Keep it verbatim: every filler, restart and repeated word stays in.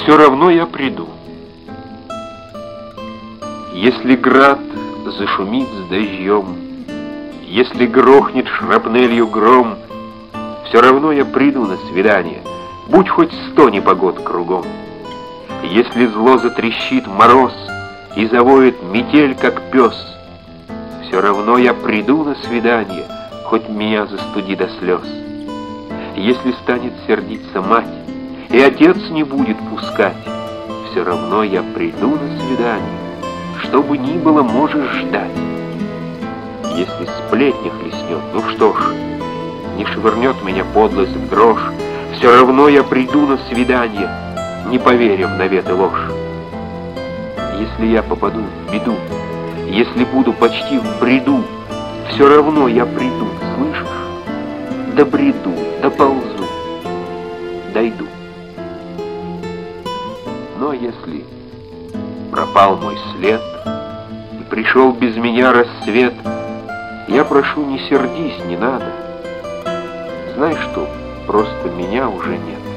все равно я приду. Если град зашумит с дождем, если грохнет шрапнелью гром, все равно я приду на свидание, будь хоть сто непогод кругом. Если зло затрещит мороз и завоет метель, как пес, все равно я приду на свидание, хоть меня застуди до слез. Если станет сердиться мать, и отец не будет пускать, все равно я приду на свидание, что бы ни было, можешь ждать. Если сплетня хлестнет, ну что ж, не швырнет меня подлость в дрожь, все равно я приду на свидание, не поверив навет и ложь. Если я попаду в беду, если буду почти в бреду, все равно я приду, слышишь? Добреду, доползу, дойду. Но если пропал мой след и пришел без меня рассвет, я прошу, не сердись, не надо. Знай, что просто меня уже нет.